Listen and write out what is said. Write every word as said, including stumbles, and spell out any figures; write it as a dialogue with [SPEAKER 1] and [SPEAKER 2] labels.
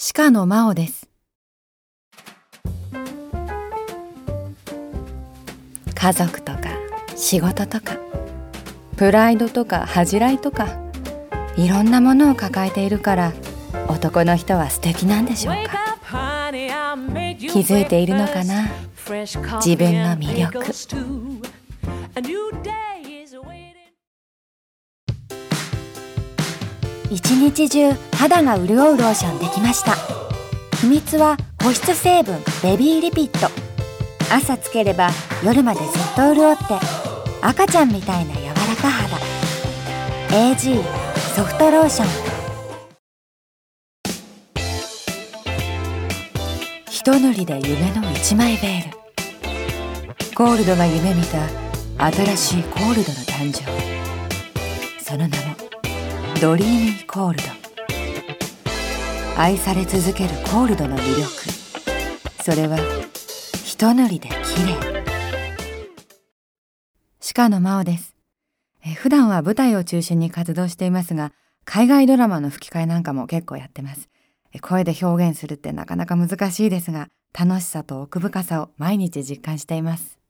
[SPEAKER 1] 鹿野真央です。家族とか仕事とかプライドとか恥じらいとかいろんなものを抱えているから男の人は素敵なんでしょうか。気づいているのかな、自分の魅力。一日中肌が潤うローションできました。秘密は保湿成分ベビーリピッド。朝つければ夜までずっと潤って赤ちゃんみたいな柔らか肌。 エージー ソフトローション。一塗りで夢の一枚ベール。コールドが夢見た新しいコールドの誕生。その名もドリーミーコールド。愛され続けるコールドの魅力、それは一塗りで綺麗。鹿野真央です。え普段は舞台を中心に活動していますが、海外ドラマの吹き替えなんかも結構やってます。え声で表現するってなかなか難しいですが、楽しさと奥深さを毎日実感しています。